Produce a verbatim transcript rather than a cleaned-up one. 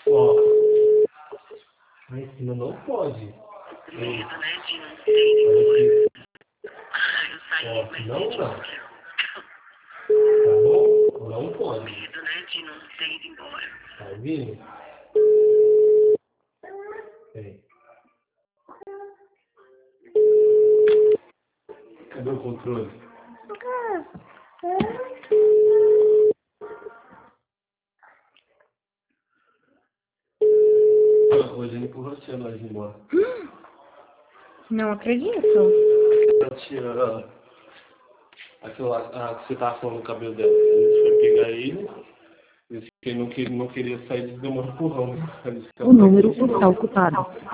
Ó, lá em cima não pode. Medo, né, de não ter ido embora. Ah, eu saí, Ó, mas não, gente, não. Tá bom? Não pode. medo, né, de não ter ido embora. Tá ouvindo? Peraí. Cadê o controle? Hoje ele empurrou a tia nós embora. Não acredito. A tia, aquela a, que você tava falando no cabelo dela. Eles foram pegar ele, disse que ele não, que, não queria sair, eles deu um empurrão. O número está ocupado.